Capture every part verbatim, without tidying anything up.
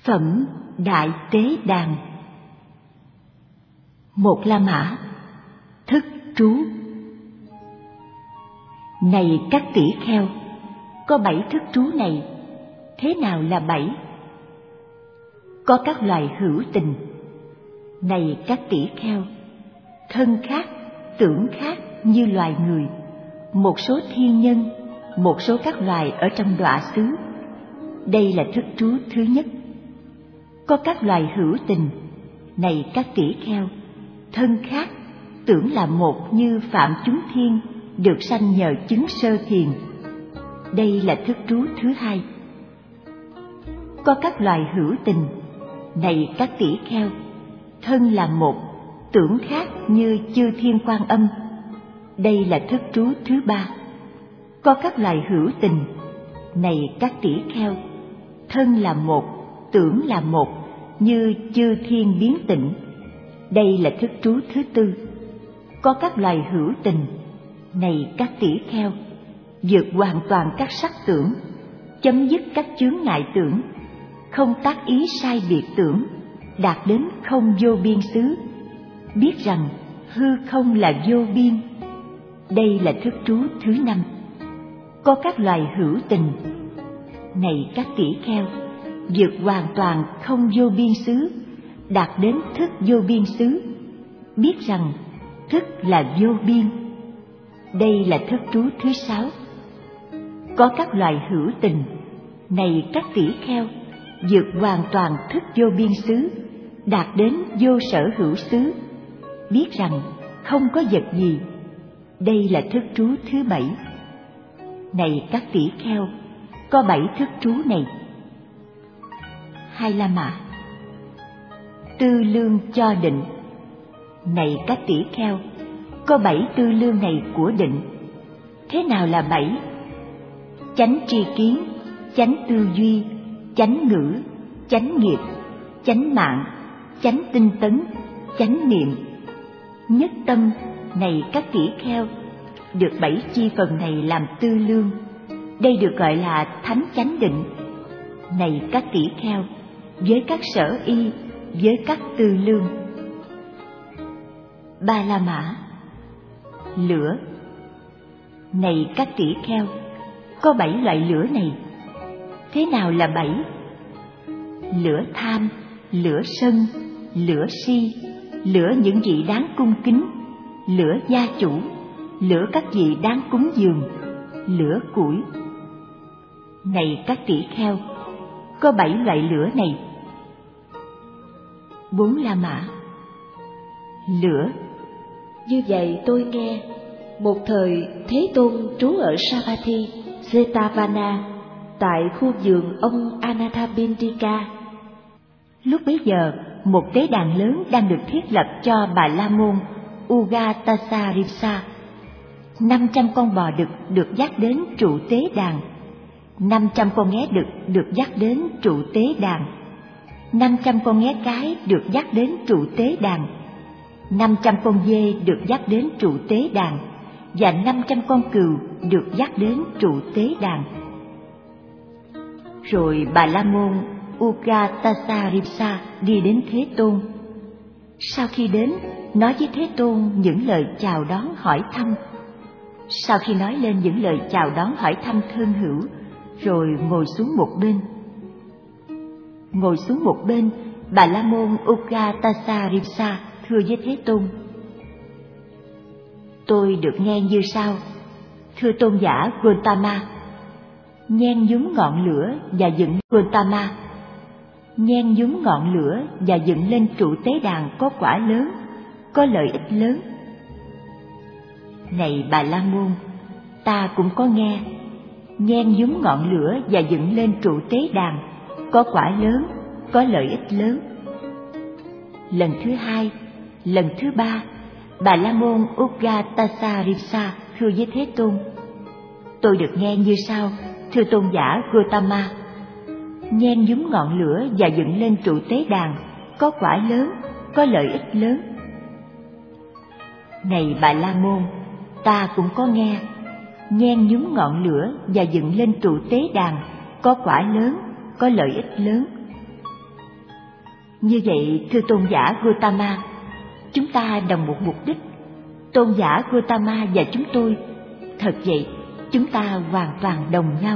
Phẩm Đại Tế Đàn. Một La Mã. Thức trú. Này các tỷ kheo, có bảy thức trú này. Thế nào là bảy? Có các loài hữu tình. Này các tỷ kheo, thân khác, tưởng khác như loài người, một số thiên nhân, một số các loài ở trong đọa xứ. Đây là thức trú thứ nhất. Có các loài hữu tình. Này các tỷ kheo, thân khác, tưởng là một như phạm chúng thiên, được sanh nhờ chứng sơ thiền. Đây là thức trú thứ hai. Có các loài hữu tình. Này các tỷ kheo, thân là một, tưởng khác như chư thiên quan âm. Đây là thức trú thứ ba. Có các loài hữu tình. Này các tỷ kheo, thân là một, tưởng là một, như chư thiên biến tịnh. Đây là thức trú thứ tư. Có các loài hữu tình. Này các tỷ kheo, vượt hoàn toàn các sắc tưởng, chấm dứt các chướng ngại tưởng, không tác ý sai biệt tưởng, đạt đến không vô biên xứ, biết rằng hư không là vô biên. Đây là thức trú thứ năm. Có các loài hữu tình. Này các tỷ kheo, vượt hoàn toàn không vô biên xứ, đạt đến thức vô biên xứ, biết rằng thức là vô biên. Đây là thức trú thứ sáu. Có các loài hữu tình. Này các tỷ kheo, vượt hoàn toàn thức vô biên xứ, đạt đến vô sở hữu xứ, biết rằng không có vật gì. Đây là thức trú thứ bảy. Này các tỷ kheo, có bảy thức trú này. Hai La Mã. Tư lương cho định. Này các tỷ kheo, có bảy tư lương này của định. Thế nào là bảy? Chánh tri kiến, chánh tư duy, chánh ngữ, chánh nghiệp, chánh mạng, chánh tinh tấn, chánh niệm. Nhất tâm. Này các tỷ kheo, được bảy chi phần này làm tư lương. Đây được gọi là thánh chánh định. Này các tỷ kheo, với các sở y, với các tư lương. Ba La Mã. Lửa. Này các tỷ kheo, có bảy loại lửa này. Thế nào là bảy? Lửa tham, lửa sân, lửa si, lửa những vị đáng cung kính, lửa gia chủ, lửa các vị đáng cúng dường, lửa củi. Này các tỷ kheo, có bảy loại lửa này. Bốn La Mã. Lửa. Như vậy tôi nghe, một thời Thế Tôn trú ở Savatthi, Jetavana, tại khu vườn ông Anathapindika. Lúc bấy giờ, một tế đàn lớn đang được thiết lập cho Bà La Môn Ugatasaripsa. Năm trăm con bò đực được dắt đến trụ tế đàn. Năm trăm con nghé đực được dắt đến trụ tế đàn. Năm trăm con nghé cái được dắt đến trụ tế đàn. Năm trăm con dê được dắt đến trụ tế đàn, và năm trăm con cừu được dắt đến trụ tế đàn. Rồi Bà La Môn Ugatasaripsa đi đến Thế Tôn. Sau khi đến, nói với Thế Tôn những lời chào đón hỏi thăm. Sau khi nói lên những lời chào đón hỏi thăm thân hữu, rồi ngồi xuống một bên. Ngồi xuống một bên, Bà La Môn Ugatasaripsa thưa với Thế Tôn: Tôi được nghe như sau: Thưa tôn giả Gotama, nhen nhúm ngọn lửa và dựng Gotama, nhen nhúm ngọn lửa và dựng lên trụ tế đàn có quả lớn, có lợi ích lớn. Này Bà La Môn, ta cũng có nghe, nhen nhúm ngọn lửa và dựng lên trụ tế đàn có quả lớn, có lợi ích lớn. Lần thứ hai, lần thứ ba, Bà La Môn Ugatasaripsa thưa với Thế Tôn: Tôi được nghe như sau: Thưa tôn giả Gotama, nhen nhúm ngọn lửa và dựng lên trụ tế đàn có quả lớn, có lợi ích lớn. Này Bà La Môn, ta cũng có nghe, nhen nhúm ngọn lửa và dựng lên trụ tế đàn có quả lớn, có lợi ích lớn. Như vậy, thưa tôn giả Gautama, chúng ta đồng một mục đích. Tôn giả Gautama và chúng tôi, thật vậy, chúng ta hoàn toàn đồng nhau.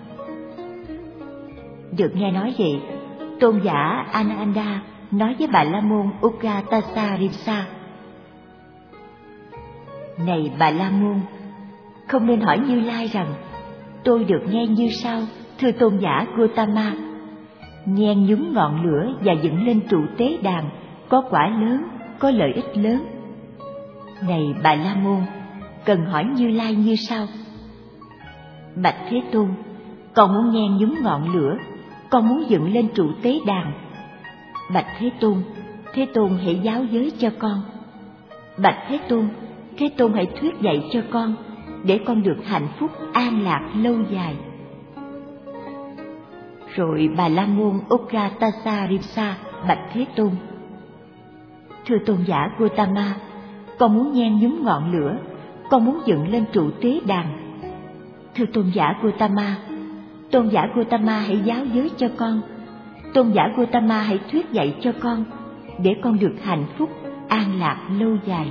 Được nghe nói vậy, tôn giả Ananda nói với Bà La Môn Ukgatassa Rimsa: Này Bà La Môn, không nên hỏi Như Lai rằng tôi được nghe như sau, thưa tôn giả Gautama. Nhen nhúng ngọn lửa và dựng lên trụ tế đàn có quả lớn, có lợi ích lớn. Này Bà La Môn, cần hỏi Như Lai như sau: Bạch Thế Tôn, con muốn nhen nhúng ngọn lửa, con muốn dựng lên trụ tế đàn. Bạch Thế Tôn, Thế Tôn hãy giáo giới cho con. Bạch Thế Tôn, Thế Tôn hãy thuyết dạy cho con, để con được hạnh phúc an lạc lâu dài. Rồi Bà La Môn Ukgatassa Rimsa bạch Thế Tôn: Thưa tôn giả Gautama, con muốn nhen nhúng ngọn lửa, con muốn dựng lên trụ tế đàn. Thưa tôn giả Gautama, tôn giả Gautama hãy giáo giới cho con, tôn giả Gautama hãy thuyết dạy cho con, để con được hạnh phúc an lạc lâu dài.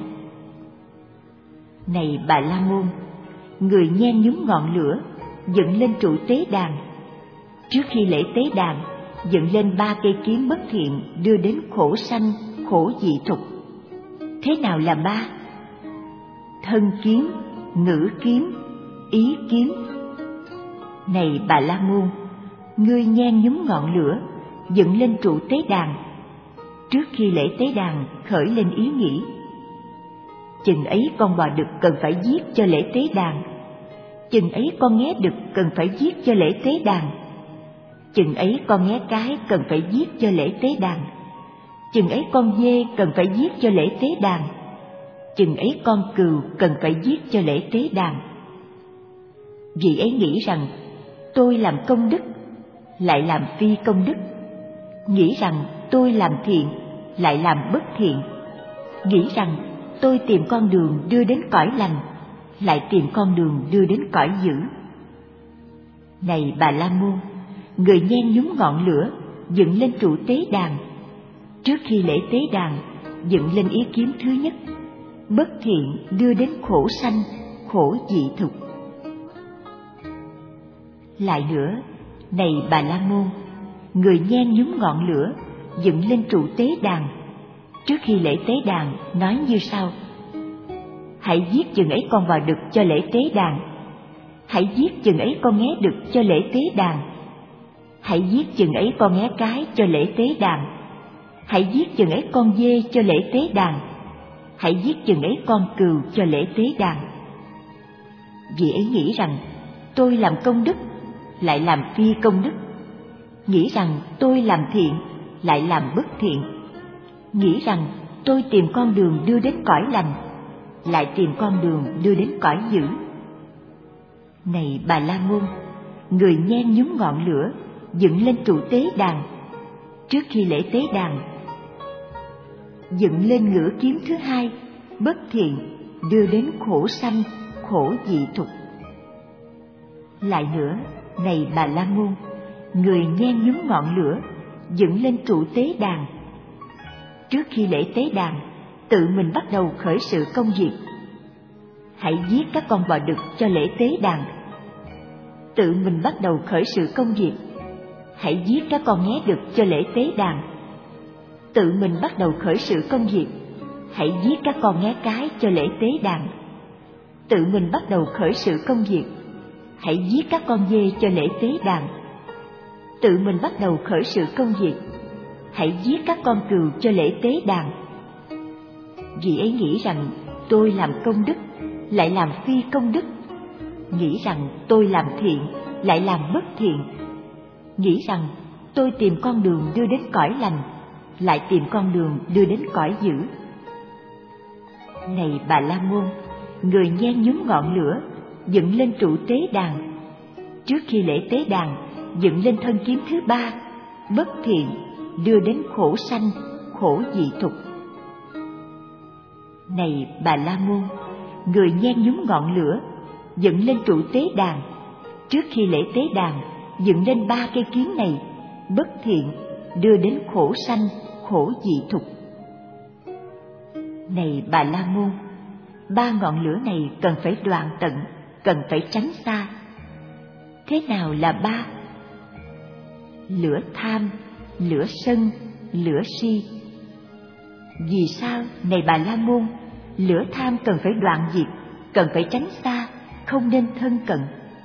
Này Bà La Môn, người nhen nhúng ngọn lửa, dựng lên trụ tế đàn. Trước khi lễ tế đàn, dựng lên ba cây kiếm bất thiện đưa đến khổ sanh, khổ dị thục. Thế nào là ba? Thân kiếm, ngữ kiếm, ý kiếm. Này Bà La Môn, ngươi nhen nhúng ngọn lửa, dựng lên trụ tế đàn. Trước khi lễ tế đàn khởi lên ý nghĩ: chừng ấy con bò đực cần phải giết cho lễ tế đàn, chừng ấy con nghé đực cần phải giết cho lễ tế đàn, chừng ấy con nghé cái cần phải giết cho lễ tế đàn, chừng ấy con dê cần phải giết cho lễ tế đàn, chừng ấy con cừu cần phải giết cho lễ tế đàn. Vị ấy nghĩ rằng tôi làm công đức, lại làm phi công đức, nghĩ rằng tôi làm thiện, lại làm bất thiện, nghĩ rằng tôi tìm con đường đưa đến cõi lành, lại tìm con đường đưa đến cõi dữ. Này Bà La Môn, người nhen nhúng ngọn lửa, dựng lên trụ tế đàn. Trước khi lễ tế đàn, dựng lên ý kiếm thứ nhất: bất thiện đưa đến khổ sanh, khổ dị thục. Lại nữa, này Bà La Môn, người nhen nhúng ngọn lửa, dựng lên trụ tế đàn. Trước khi lễ tế đàn nói như sau: hãy giết chừng ấy con bò đực cho lễ tế đàn, hãy giết chừng ấy con nghé đực cho lễ tế đàn, hãy giết chừng ấy con nghé cái cho lễ tế đàn, hãy giết chừng ấy con dê cho lễ tế đàn, hãy giết chừng ấy con cừu cho lễ tế đàn. Vị ấy nghĩ rằng tôi làm công đức, lại làm phi công đức, nghĩ rằng tôi làm thiện, lại làm bất thiện, nghĩ rằng tôi tìm con đường đưa đến cõi lành, lại tìm con đường đưa đến cõi dữ. Này Bà La Môn, người nhen nhúng ngọn lửa, dựng lên trụ tế đàn. Trước khi lễ tế đàn, dựng lên ngữ kiếm thứ hai: bất thiện đưa đến khổ sanh, khổ dị thục. Lại nữa, này Bà La Môn, người nhen nhúng ngọn lửa, dựng lên trụ tế đàn. Trước khi lễ tế đàn, tự mình bắt đầu khởi sự công việc. Hãy giết các con bò đực cho lễ tế đàn. Tự mình bắt đầu khởi sự công việc. Hãy giết các con nghé đực cho lễ tế đàn. Tự mình bắt đầu khởi sự công việc. Hãy giết các con nghé cái cho lễ tế đàn. Tự mình bắt đầu khởi sự công việc. Hãy giết các con dê cho lễ tế đàn. Tự mình bắt đầu khởi sự công việc. Hãy giết các con cừu cho lễ tế đàn. Vị ấy nghĩ rằng tôi làm công đức, lại làm phi công đức, nghĩ rằng tôi làm thiện, lại làm bất thiện, nghĩ rằng tôi tìm con đường đưa đến cõi lành, lại tìm con đường đưa đến cõi dữ. Này Bà La Môn, người nhen nhúng ngọn lửa, dựng lên trụ tế đàn. Trước khi lễ tế đàn, dựng lên thân kiếm thứ ba: bất thiện đưa đến khổ sanh, khổ dị thục. Này Bà La Môn, người nhen nhúng ngọn lửa, dựng lên trụ tế đàn. Trước khi lễ tế đàn, dựng lên ba cây kiếm này: bất thiện đưa đến khổ sanh, khổ dị thục. Này Bà La Môn, ba ngọn lửa này cần phải đoạn tận, cần phải tránh xa. Thế nào là ba? Lửa tham, lửa sân, lửa si. Vì sao, này Bà La Môn, lửa tham cần phải đoạn diệt, cần phải tránh xa, không nên thân cận?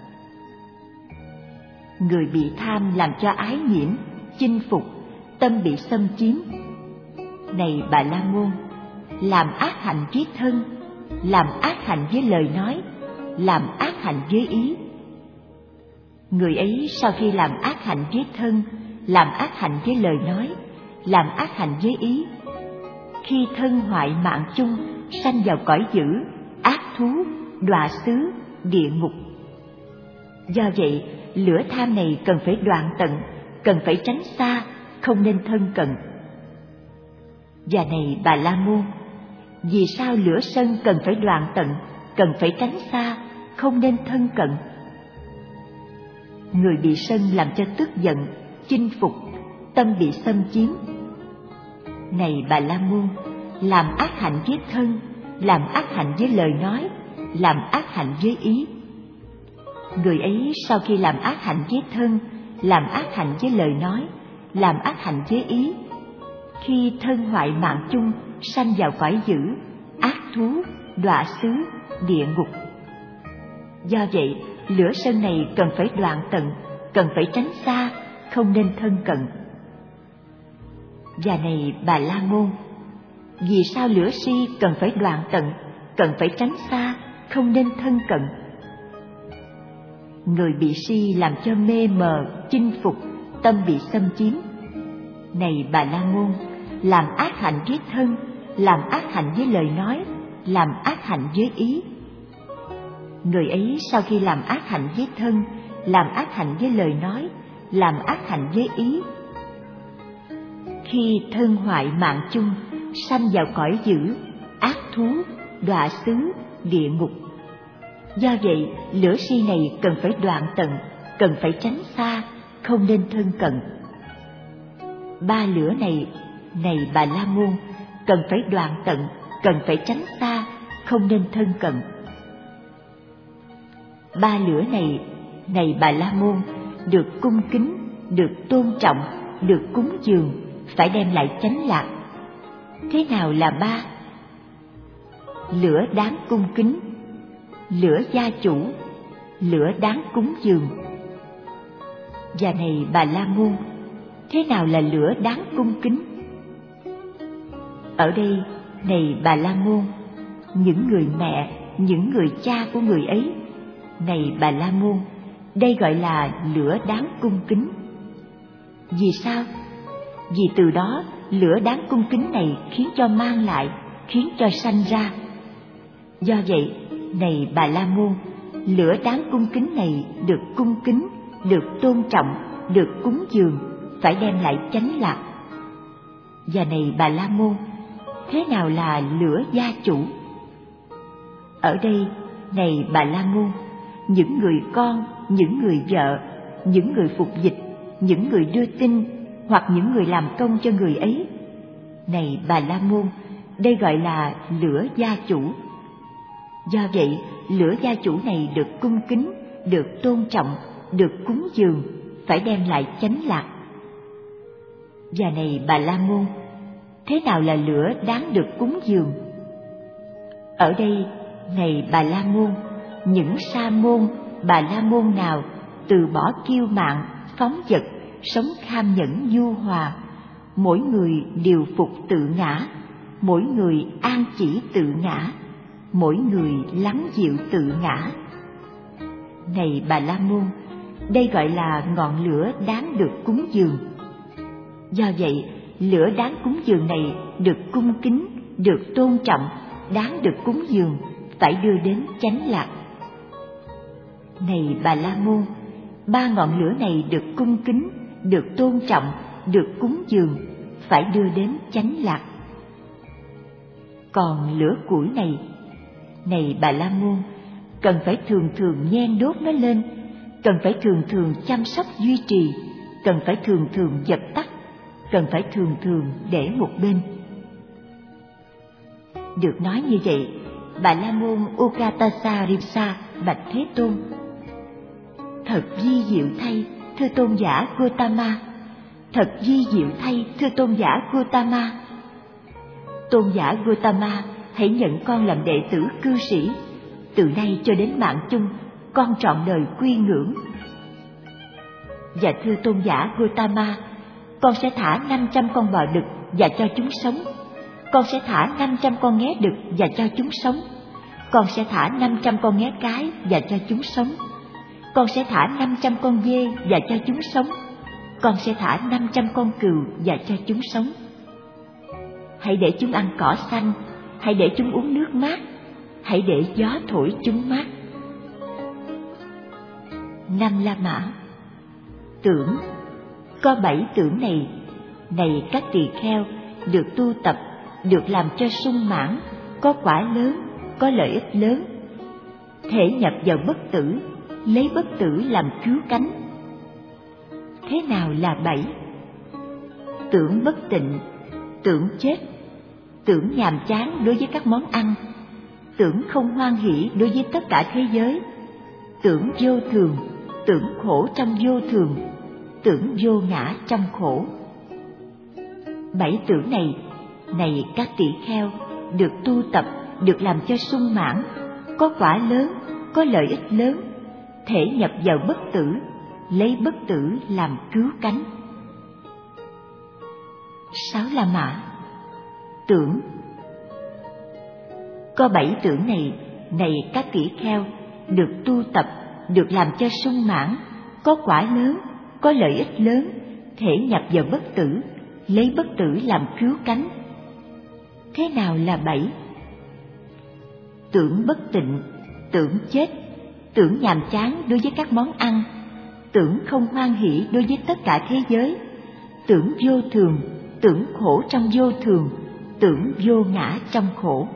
Người bị tham làm cho ái nhiễm, chinh phục, tâm bị xâm chiếm. Này Bà La Môn, làm ác hạnh với thân, làm ác hạnh với lời nói, làm ác hạnh với ý. Người ấy sau khi làm ác hạnh với thân, làm ác hạnh với lời nói, làm ác hạnh với ý, khi thân hoại mạng chung, sanh vào cõi dữ, ác thú, đọa xứ, địa ngục. Do vậy, lửa tham này cần phải đoạn tận, cần phải tránh xa, không nên thân cận. Và này Bà La Môn, vì sao lửa sân cần phải đoạn tận, cần phải tránh xa, không nên thân cận? Người bị sân làm cho tức giận, chinh phục, tâm bị xâm chiếm. Này Bà La Môn, làm ác hạnh với thân, làm ác hạnh với lời nói, làm ác hạnh với ý. Người ấy sau khi làm ác hạnh với thân, làm ác hạnh với lời nói, làm ác hạnh với ý, khi thân hoại mạng chung, sanh vào cõi dữ, ác thú, đọa xứ, địa ngục. Do vậy, lửa sân này cần phải đoạn tận, cần phải tránh xa, không nên thân cận. Và này Bà La Môn, vì sao lửa si cần phải đoạn tận, cần phải tránh xa, không nên thân cận? Người bị si làm cho mê mờ, chinh phục, tâm bị xâm chiếm. Này Bà La Môn, làm ác hạnh với thân, làm ác hạnh với lời nói, làm ác hạnh với ý. Người ấy sau khi làm ác hạnh với thân, làm ác hạnh với lời nói, làm ác hạnh với ý, khi thân hoại mạng chung, sanh vào cõi dữ, ác thú, đọa xứ, địa ngục. Do vậy, lửa si này cần phải đoạn tận, cần phải tránh xa, không nên thân cận. Ba lửa này, này Bà La Môn, cần phải đoạn tận, cần phải tránh xa, không nên thân cận. Ba lửa này, này Bà La Môn, được cung kính, được tôn trọng, được cúng dường, phải đem lại chánh lạc. Thế nào là ba? Lửa đáng cung kính, lửa gia chủ, lửa đáng cúng dường. Và này Bà La Môn, thế nào là lửa đáng cung kính? Ở đây, này Bà La Môn, những người mẹ, những người cha của người ấy, này Bà La Môn, đây gọi là lửa đáng cung kính. Vì sao? Vì từ đó, lửa đáng cung kính này khiến cho mang lại, khiến cho sanh ra. Do vậy, này Bà La Môn, lửa đáng cung kính này được cung kính, được tôn trọng, được cúng dường, phải đem lại chánh lạc. Và này Bà La Môn, thế nào là lửa gia chủ? Ở đây, này Bà La Môn, những người con, những người vợ, những người phục dịch, những người đưa tin, hoặc những người làm công cho người ấy, này Bà La Môn, đây gọi là lửa gia chủ. Do vậy, lửa gia chủ này được cung kính, được tôn trọng, được cúng dường, phải đem lại chánh lạc. Và này Bà La Môn, thế nào là lửa đáng được cúng dường? Ở đây, này Bà La Môn, những sa môn, Bà La Môn nào từ bỏ kiêu mạn, phóng dật, sống kham nhẫn nhu hòa, mỗi người điều phục tự ngã, mỗi người an chỉ tự ngã, mỗi người lắng dịu tự ngã. Này Bà La Môn, đây gọi là ngọn lửa đáng được cúng dường. Do vậy, lửa đáng cúng dường này được cung kính, được tôn trọng, đáng được cúng dường, phải đưa đến chánh lạc. Này Bà La Môn, ba ngọn lửa này được cung kính, được tôn trọng, được cúng dường, phải đưa đến chánh lạc. Còn lửa củi này, này Bà La Môn, cần phải thường thường nhen đốt nó lên, cần phải thường thường chăm sóc duy trì, cần phải thường thường dập tắt, cần phải thường thường để một bên. Được nói như vậy, Bà La Môn Ukatasa Rimsa bạch Thế Tôn: Thật vi diệu thay, thưa tôn giả Gotama. Thật vi diệu thay, thưa tôn giả Gotama. Tôn giả Gotama, hãy nhận con làm đệ tử cư sĩ. Từ nay cho đến mạng chung, con trọn đời quy ngưỡng. Và thưa tôn giả Gotama, con sẽ thả năm trăm con bò đực và cho chúng sống. Con sẽ thả năm trăm con nghé đực và cho chúng sống. Con sẽ thả năm trăm con nghé cái và cho chúng sống. Con sẽ thả năm trăm con dê và cho chúng sống. Con sẽ thả năm trăm con cừu và cho chúng sống. Hãy để chúng ăn cỏ xanh, hãy để chúng uống nước mát, hãy để gió thổi chúng mát. Năm La Mã. Tưởng. Có bảy tưởng này, này các tỳ kheo, được tu tập, được làm cho sung mãn, có quả lớn, có lợi ích lớn, thể nhập vào bất tử, lấy bất tử làm cứu cánh. Thế nào là bảy? Tưởng bất tịnh, tưởng chết, tưởng nhàm chán đối với các món ăn, tưởng không hoan hỷ đối với tất cả thế giới, tưởng vô thường, tưởng khổ trong vô thường, tưởng vô ngã trong khổ. Bảy tưởng này, này các tỳ kheo, được tu tập, được làm cho sung mãn, có quả lớn, có lợi ích lớn, thể nhập vào bất tử, lấy bất tử làm cứu cánh. Sáu La Mã. Tưởng. Có bảy tưởng này, này các tỷ kheo, được tu tập, được làm cho sung mãn, có quả lớn, có lợi ích lớn, thể nhập vào bất tử, lấy bất tử làm cứu cánh. Thế nào là bảy? Tưởng bất tịnh, tưởng chết, tưởng nhàm chán đối với các món ăn, tưởng không hoan hỷ đối với tất cả thế giới, tưởng vô thường, tưởng khổ trong vô thường, tưởng vô ngã trong khổ.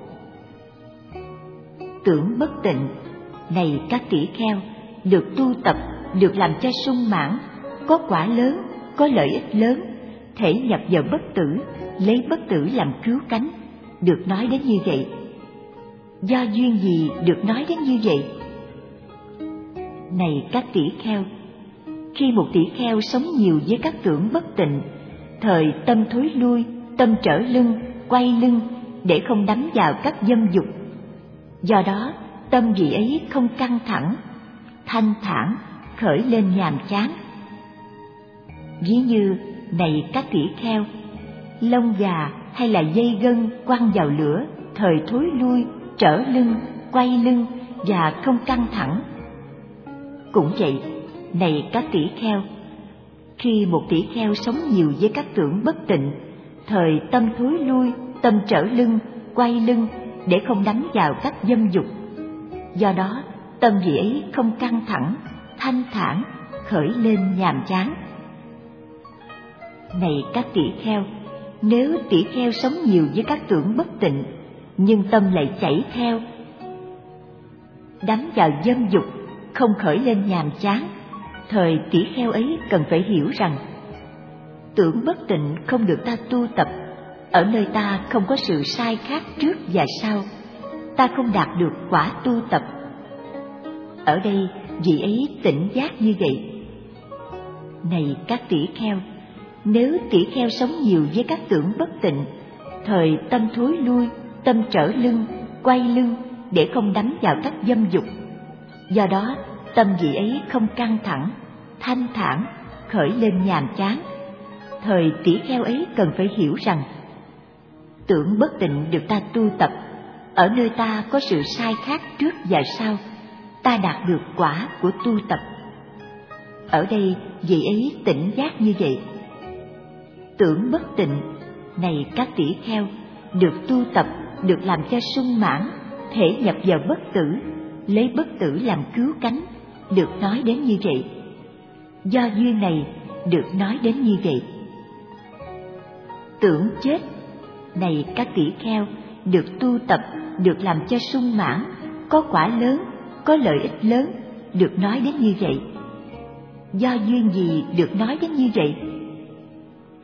Tưởng bất tịnh, này các tỷ kheo, được tu tập, được làm cho sung mãn, có quả lớn, có lợi ích lớn, thể nhập vào bất tử, lấy bất tử làm cứu cánh, được nói đến như vậy. Do duyên gì được nói đến như vậy? Này các tỷ kheo, khi một tỷ kheo sống nhiều với các tưởng bất tịnh, thời tâm thối lui, tâm trở lưng, quay lưng, để không đắm vào các dâm dục. Do đó, tâm vị ấy không căng thẳng, thanh thản, khởi lên nhàm chán. Ví như, này các tỷ kheo, lông gà hay là dây gân quăng vào lửa, thời thối lui, trở lưng, quay lưng và không căng thẳng. Cũng vậy, này các tỷ kheo, khi một tỷ kheo sống nhiều với các tưởng bất tịnh, thời tâm thối lui, tâm trở lưng, quay lưng, để không đắm vào các dâm dục. Do đó, tâm vị ấy không căng thẳng, thanh thản, khởi lên nhàm chán. Này các tỷ kheo, nếu tỷ kheo sống nhiều với các tưởng bất tịnh, nhưng tâm lại chảy theo, đắm vào dâm dục, không khởi lên nhàm chán, thời tỷ kheo ấy cần phải hiểu rằng, tưởng bất tịnh không được ta tu tập, ở nơi ta không có sự sai khác trước và sau, ta không đạt được quả tu tập. Ở đây vị ấy tỉnh giác như vậy. Này các tỷ kheo, nếu tỷ kheo sống nhiều với các tưởng bất tịnh, thời tâm thối lui, tâm trở lưng, quay lưng, để không đắm vào các dâm dục. Do đó, tâm vị ấy không căng thẳng, thanh thản, khởi lên nhàm chán. Thời tỷ kheo ấy cần phải hiểu rằng, tưởng bất tịnh được ta tu tập, ở nơi ta có sự sai khác trước và sau, ta đạt được quả của tu tập. Ở đây vị ấy tỉnh giác như vậy. Tưởng bất tịnh, này các tỷ kheo, được tu tập, được làm cho sung mãn, thể nhập vào bất tử, lấy bất tử làm cứu cánh, được nói đến như vậy. Do duyên này được nói đến như vậy. Tưởng chết, này các tỷ kheo, được tu tập, được làm cho sung mãn, có quả lớn, có lợi ích lớn, được nói đến như vậy. Do duyên gì được nói đến như vậy?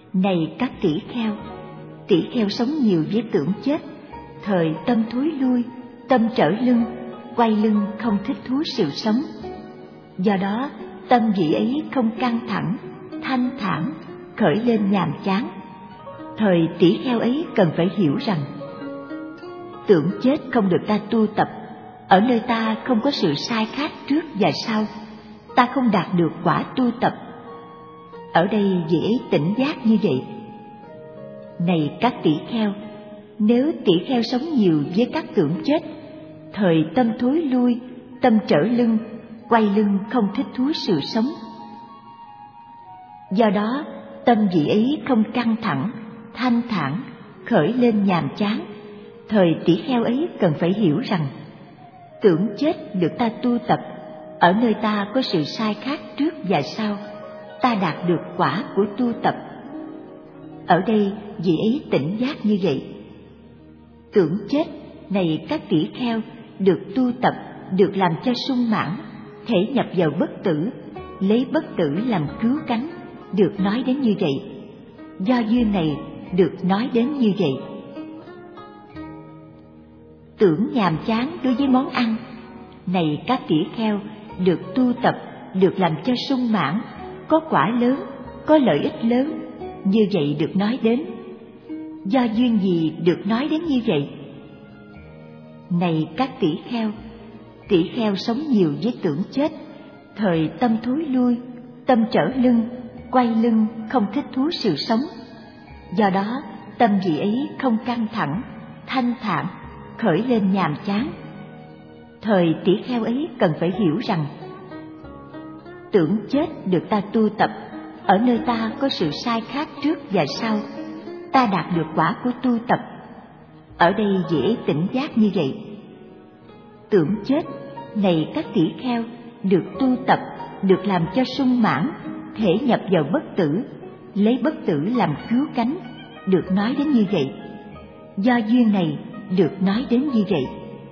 Này các tỷ kheo, tỷ kheo sống nhiều với tưởng chết, thời tâm thối lui, tâm trở lưng, quay lưng không thích thú sự sống. Do đó, tâm vị ấy không căng thẳng, thanh thản, khởi lên nhàm chán. Thời tỷ kheo ấy cần phải hiểu rằng, tưởng chết không được ta tu tập, ở nơi ta không có sự sai khác trước và sau, ta không đạt được quả tu tập. Ở đây vị ấy tỉnh giác như vậy. Này các tỷ kheo, nếu tỷ kheo sống nhiều với các tưởng chết, thời tâm thối lui, tâm trở lưng, quay lưng không thích thú sự sống. Do đó, tâm vị ấy không căng thẳng, thanh thản, khởi lên nhàm chán. Thời tỷ kheo ấy cần phải hiểu rằng, tưởng chết được ta tu tập, ở nơi ta có sự sai khác trước và sau, ta đạt được quả của tu tập. Ở đây vị ấy tỉnh giác như vậy. Tưởng chết, này các tỷ kheo, được tu tập, được làm cho sung mãn, thể nhập vào bất tử, lấy bất tử làm cứu cánh, được nói đến như vậy. Do duyên này được nói đến như vậy. Tưởng nhàm chán đối với món ăn, này các tỷ kheo, được tu tập, được làm cho sung mãn, có quả lớn, có lợi ích lớn, như vậy được nói đến. Do duyên gì được nói đến như vậy? Này các tỷ kheo, tỷ kheo sống nhiều với tưởng chết, thời tâm thối lui, tâm trở lưng, quay lưng không thích thú sự sống. Do đó, tâm vị ấy không căng thẳng, thanh thản, khởi lên nhàm chán. Thời tỷ kheo ấy cần phải hiểu rằng, tưởng chết được ta tu tập, ở nơi ta có sự sai khác trước và sau, ta đạt được quả của tu tập. Ở đây dễ tỉnh giác như vậy. Tưởng chết, này các tỷ kheo, được tu tập, được làm cho sung mãn, thể nhập vào bất tử, lấy bất tử làm cứu cánh, được nói đến như vậy. Do duyên này được nói đến như vậy.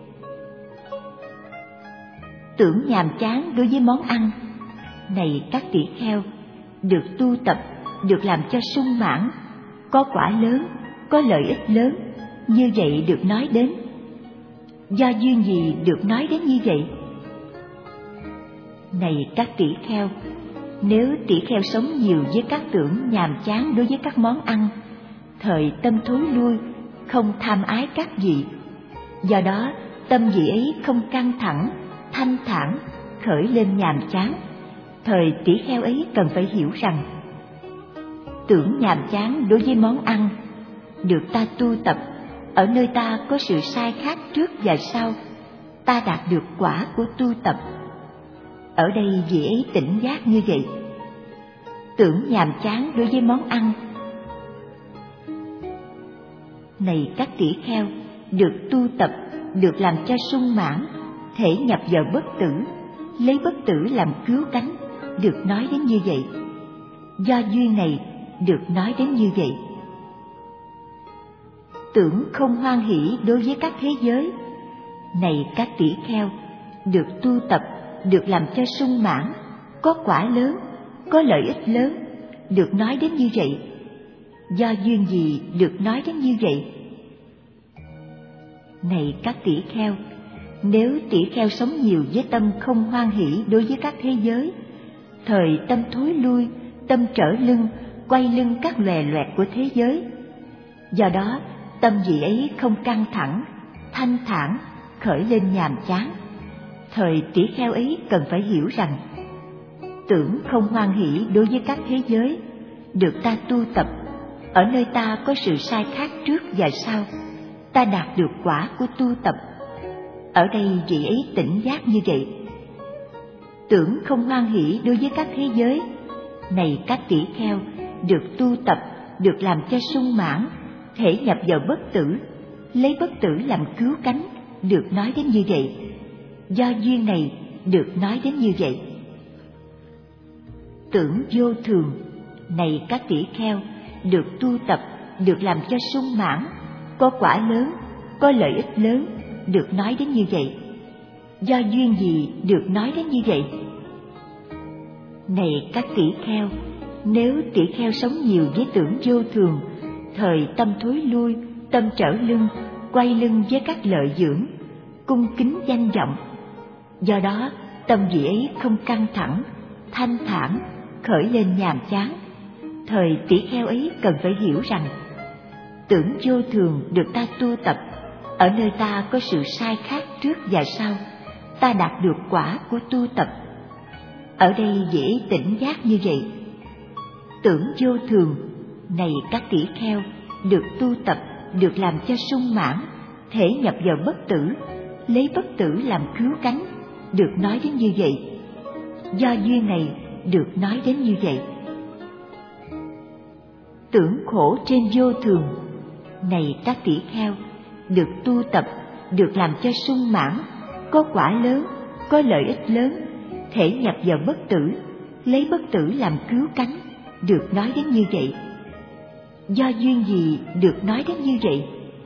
Tưởng nhàm chán đối với món ăn, này các tỷ kheo, được tu tập, được làm cho sung mãn, có quả lớn, có lợi ích lớn, như vậy được nói đến. Do duyên gì được nói đến như vậy? Này các tỷ kheo, nếu tỷ kheo sống nhiều với các tưởng nhàm chán đối với các món ăn, thời tâm thối lui, không tham ái các vị. Do đó, tâm vị ấy không căng thẳng, thanh thản, khởi lên nhàm chán. Thời tỷ kheo ấy cần phải hiểu rằng, tưởng nhàm chán đối với món ăn, được ta tu tập, ở nơi ta có sự sai khác trước và sau, ta đạt được quả của tu tập. Ở đây vị ấy tỉnh giác như vậy. Tưởng nhàm chán đối với món ăn, này các tỷ kheo, được tu tập, được làm cho sung mãn, thể nhập vào bất tử, lấy bất tử làm cứu cánh, được nói đến như vậy. Do duyên này được nói đến như vậy. Tưởng không hoan hỷ đối với các thế giới, này các tỷ kheo, được tu tập, được làm cho sung mãn, có quả lớn, có lợi ích lớn, được nói đến như vậy. Do duyên gì được nói đến như vậy? Này các tỷ kheo, nếu tỷ kheo sống nhiều với tâm không hoan hỷ đối với các thế giới, thời tâm thối lui, tâm trở lưng, quay lưng các lòe loẹt của thế giới. Do đó, tâm vị ấy không căng thẳng, thanh thản, khởi lên nhàm chán. Thời tỷ kheo ấy cần phải hiểu rằng, tưởng không hoan hỷ đối với các thế giới, được ta tu tập, ở nơi ta có sự sai khác trước và sau, ta đạt được quả của tu tập. Ở đây vị ấy tỉnh giác như vậy. Tưởng không hoan hỷ đối với các thế giới, này các tỷ kheo, được tu tập, được làm cho sung mãn, thể nhập vào bất tử, lấy bất tử làm cứu cánh, được nói đến như vậy. Do duyên này được nói đến như vậy. Tưởng vô thường, này các tỷ kheo, được tu tập, được làm cho sung mãn, có quả lớn, có lợi ích lớn, được nói đến như vậy. Do duyên gì được nói đến như vậy? Này các tỷ kheo, Nếu tỷ kheo sống nhiều với tưởng vô thường, thời tâm thối lui, tâm trở lưng, quay lưng với các lợi dưỡng, cung kính danh vọng. Do đó, tâm vị ấy không căng thẳng, thanh thản, khởi lên nhàm chán. Thời tỷ kheo ấy cần phải hiểu rằng, tưởng vô thường được ta tu tập, ở nơi ta có sự sai khác trước và sau, ta đạt được quả của tu tập. Ở đây dễ tỉnh giác như vậy. Tưởng vô thường này các tỷ kheo được tu tập, được làm cho sung mãn, thể nhập vào bất tử, lấy bất tử làm cứu cánh, được nói đến như vậy. Do duyên này được nói đến như vậy. Tưởng khổ trên vô thường này các tỷ kheo được tu tập, được làm cho sung mãn, có quả lớn, có lợi ích lớn, thể nhập vào bất tử, lấy bất tử làm cứu cánh, được nói đến như vậy. Do duyên gì được nói đến như vậy?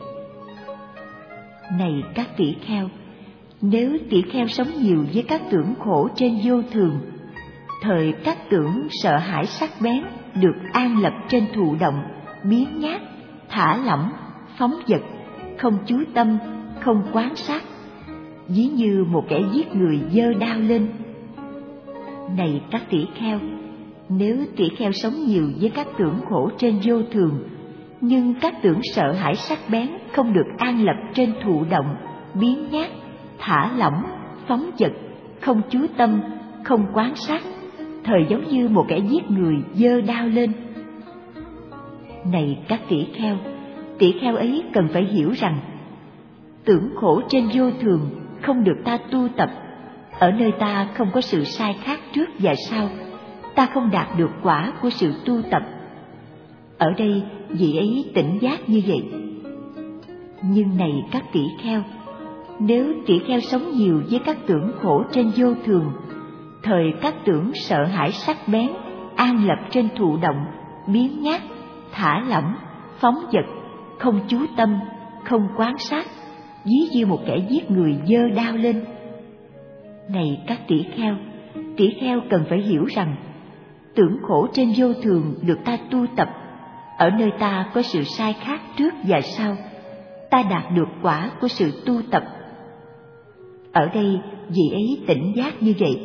Này các tỷ kheo, nếu tỷ kheo sống nhiều với các tưởng khổ trên vô thường, thời các tưởng sợ hãi sắc bén được an lập trên thụ động, biến nhát, thả lỏng, phóng dật, không chú tâm, không quan sát, ví như một kẻ giết người giơ đao lên. Này các tỷ kheo, nếu tỷ kheo sống nhiều với các tưởng khổ trên vô thường, nhưng các tưởng sợ hãi sắc bén không được an lập trên thụ động, biến nhát, thả lỏng, phóng dật, không chú tâm, không quan sát, thời giống như một kẻ giết người giơ đao lên. Này các tỷ kheo, tỷ kheo ấy cần phải hiểu rằng, tưởng khổ trên vô thường không được ta tu tập, ở nơi ta không có sự sai khác trước và sau, ta không đạt được quả của sự tu tập. Ở đây vị ấy tỉnh giác như vậy. Nhưng này các tỷ kheo, nếu tỷ kheo sống nhiều với các tưởng khổ trên vô thường, thời các tưởng sợ hãi sắc bén an lập trên thụ động, biến nhát, thả lỏng, phóng dật, không chú tâm, không quan sát, ví như một kẻ giết người giơ đao lên. Này các tỷ kheo, tỷ kheo cần phải hiểu rằng, tưởng khổ trên vô thường được ta tu tập, ở nơi ta có sự sai khác trước và sau, ta đạt được quả của sự tu tập. Ở đây vị ấy tỉnh giác như vậy.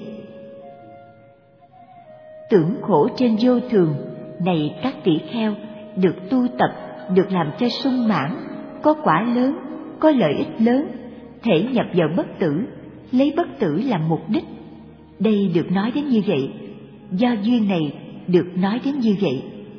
Tưởng khổ trên vô thường này các tỷ kheo được tu tập, được làm cho sung mãn, có quả lớn, có lợi ích lớn, thể nhập vào bất tử, lấy bất tử làm mục đích. Đây được nói đến như vậy. Do duyên này được nói đến như vậy.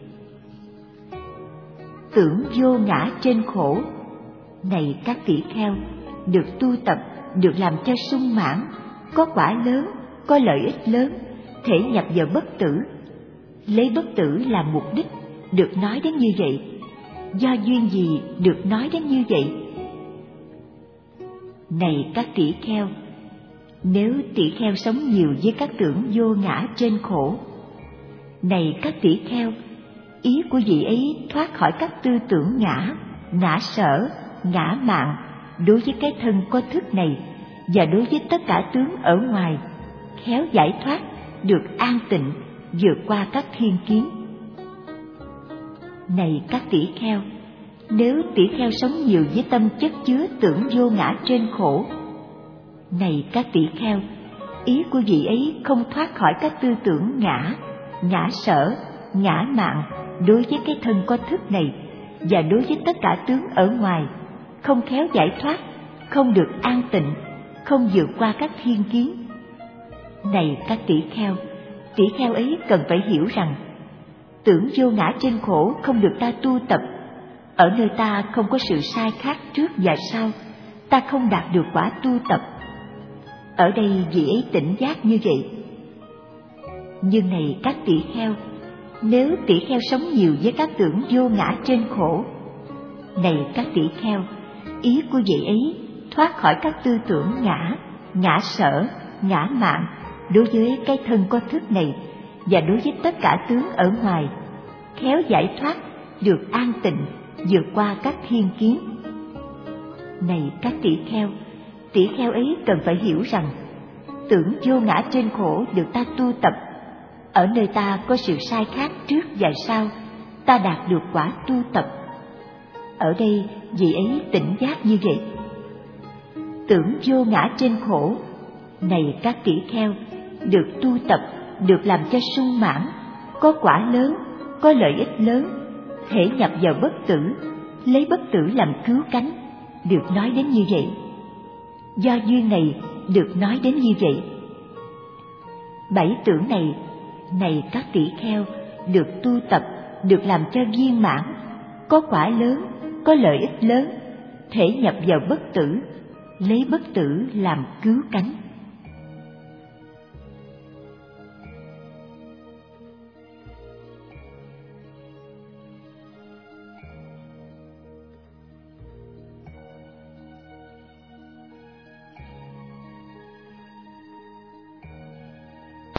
Tưởng vô ngã trên khổ này các tỷ kheo được tu tập, được làm cho sung mãn, có quả lớn, có lợi ích lớn, thể nhập vào bất tử, lấy bất tử làm mục đích, được nói đến như vậy. Do duyên gì được nói đến như vậy? Này các tỷ kheo, nếu tỷ kheo sống nhiều với các tưởng vô ngã trên khổ, này các tỷ kheo, ý của vị ấy thoát khỏi các tư tưởng ngã, ngã sở, ngã mạn đối với cái thân có thức này và đối với tất cả tướng ở ngoài, khéo giải thoát, được an tịnh, vượt qua các thiên kiến. Này các tỷ kheo, nếu tỷ kheo sống nhiều với tâm chất chứa tưởng vô ngã trên khổ, này các tỷ kheo, ý của vị ấy không thoát khỏi các tư tưởng ngã, ngã sở, ngã mạn đối với cái thân có thức này và đối với tất cả tướng ở ngoài, không khéo giải thoát, không được an tịnh, không vượt qua các thiên kiến. Này các tỷ kheo, tỷ kheo ấy cần phải hiểu rằng, tưởng vô ngã trên khổ không được ta tu tập, ở nơi ta không có sự sai khác trước và sau, ta không đạt được quả tu tập. Ở đây vị ấy tỉnh giác như vậy. Nhưng này các tỷ kheo, nếu tỷ kheo sống nhiều với các tưởng vô ngã trên khổ, này các tỷ kheo, ý của vị ấy thoát khỏi các tư tưởng ngã, ngã sở, ngã mạn đối với cái thân có thức này và đối với tất cả tướng ở ngoài, khéo giải thoát, được an tịnh, vượt qua các thiên kiến. Này các tỷ kheo, tỷ kheo ấy cần phải hiểu rằng, tưởng vô ngã trên khổ được ta tu tập, Ở nơi ta có sự sai khác trước và sau, ta đạt được quả tu tập. Ở đây vị ấy tỉnh giác như vậy. Tưởng vô ngã trên khổ, này các tỷ kheo, được tu tập, được làm cho sung mãn, có quả lớn, có lợi ích lớn, thể nhập vào bất tử, lấy bất tử làm cứu cánh, được nói đến như vậy. Do duyên này được nói đến như vậy. Bảy tưởng này, này các tỷ kheo, được tu tập, được làm cho viên mãn, có quả lớn, có lợi ích lớn, thể nhập vào bất tử, lấy bất tử làm cứu cánh.